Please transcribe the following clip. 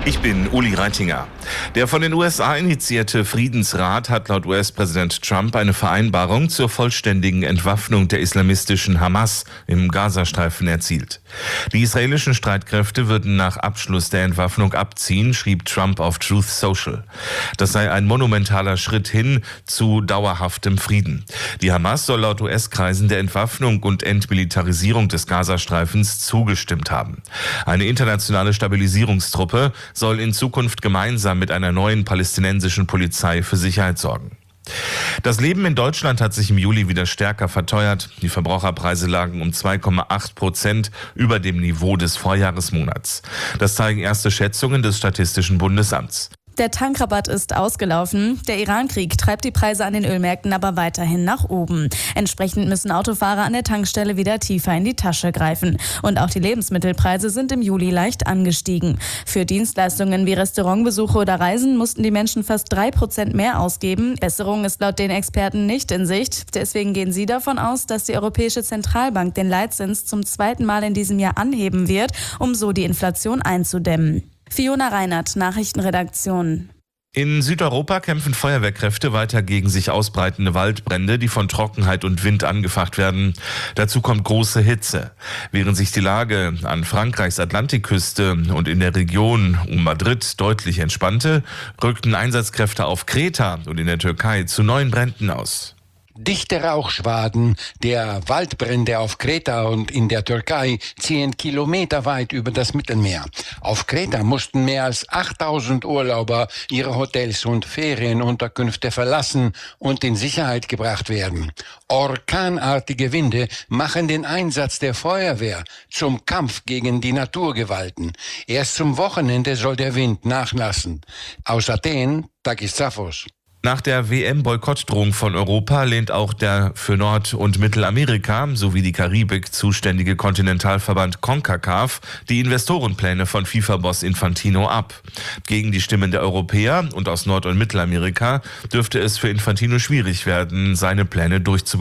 Ich bin Uli Reitinger. Der von den USA initiierte Friedensrat hat laut US-Präsident Trump eine Vereinbarung zur vollständigen Entwaffnung der islamistischen Hamas im Gazastreifen erzielt. Die israelischen Streitkräfte würden nach Abschluss der Entwaffnung abziehen, schrieb Trump auf Truth Social. Das sei ein monumentaler Schritt hin zu dauerhaftem Frieden. Die Hamas soll laut US-Kreisen der Entwaffnung und Entmilitarisierung des Gazastreifens zugestimmt haben. Eine internationale Stabilisierungstruppe soll in Zukunft gemeinsam mit einer neuen palästinensischen Polizei für Sicherheit sorgen. Das Leben in Deutschland hat sich im Juli wieder stärker verteuert. Die Verbraucherpreise lagen um 2,8% über dem Niveau des Vorjahresmonats. Das zeigen erste Schätzungen des Statistischen Bundesamts. Der Tankrabatt ist ausgelaufen. Der Iran-Krieg treibt die Preise an den Ölmärkten aber weiterhin nach oben. Entsprechend müssen Autofahrer an der Tankstelle wieder tiefer in die Tasche greifen. Und auch die Lebensmittelpreise sind im Juli leicht angestiegen. Für Dienstleistungen wie Restaurantbesuche oder Reisen mussten die Menschen fast 3% mehr ausgeben. Besserung ist laut den Experten nicht in Sicht. Deswegen gehen sie davon aus, dass die Europäische Zentralbank den Leitzins zum zweiten Mal in diesem Jahr anheben wird, um so die Inflation einzudämmen. Fiona Reinert, Nachrichtenredaktion. In Südeuropa kämpfen Feuerwehrkräfte weiter gegen sich ausbreitende Waldbrände, die von Trockenheit und Wind angefacht werden. Dazu kommt große Hitze. Während sich die Lage an Frankreichs Atlantikküste und in der Region um Madrid deutlich entspannte, rückten Einsatzkräfte auf Kreta und in der Türkei zu neuen Bränden aus. Dichte Rauchschwaden der Waldbrände auf Kreta und in der Türkei ziehen kilometerweit über das Mittelmeer. Auf Kreta mussten mehr als 8000 Urlauber ihre Hotels und Ferienunterkünfte verlassen und in Sicherheit gebracht werden. Orkanartige Winde machen den Einsatz der Feuerwehr zum Kampf gegen die Naturgewalten. Erst zum Wochenende soll der Wind nachlassen. Aus Athen, Takis Zaphos. Nach der WM-Boykottdrohung von Europa lehnt auch der für Nord- und Mittelamerika sowie die Karibik zuständige Kontinentalverband CONCACAF die Investorenpläne von FIFA-Boss Infantino ab. Gegen die Stimmen der Europäer und aus Nord- und Mittelamerika dürfte es für Infantino schwierig werden, seine Pläne durchzubekommen.